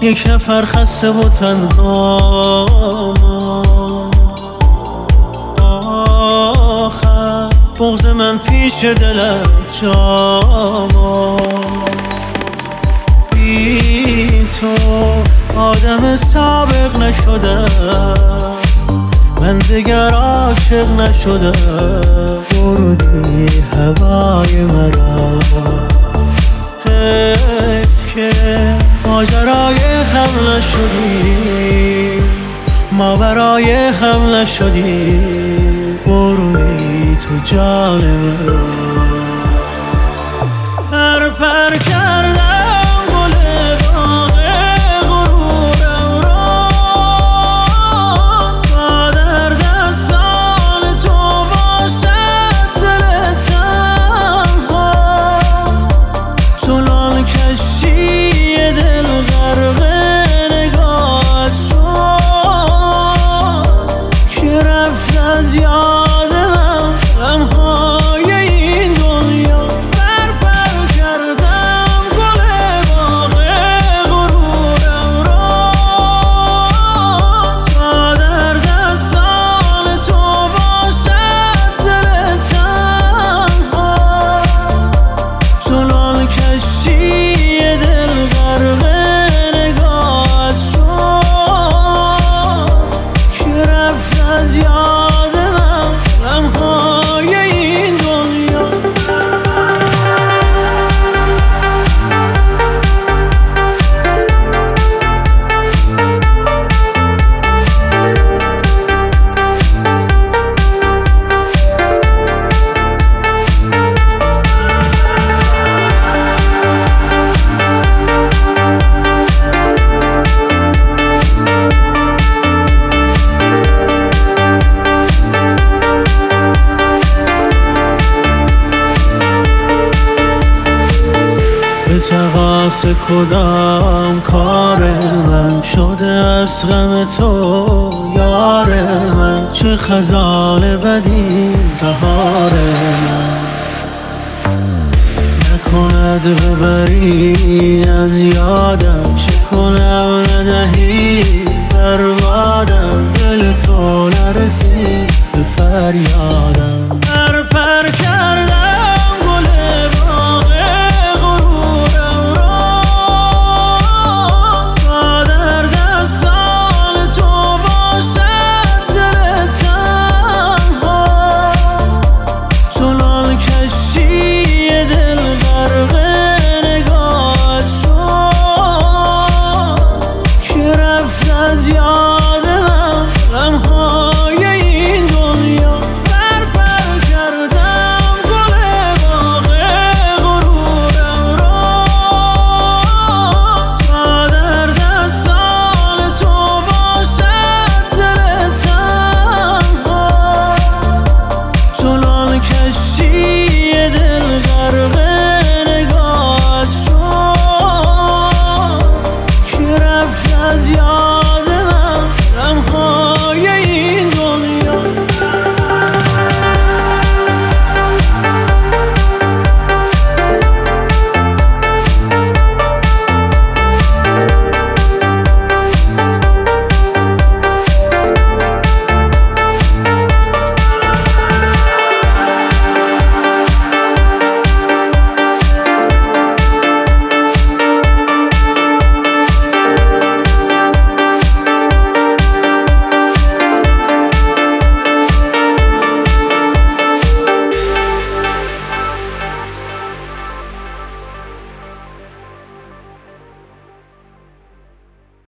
یک نفر خسته و تنها آخر بغض من پیش دلت جا بی تو آدم سابق نشدم، من دیگر عاشق نشدم. بردی هوای مرا، حیف که ماجرای هم نشدی، ما برای هم نشدی. بردی تو جان مرا، پر کردم به تقاص کدام کار من شده از غم تو یار من؟ چه خزان بدی زهار من نکند ببری از یادم، چه کنم ندهی بربادم. دل تو نرسید به فریادم.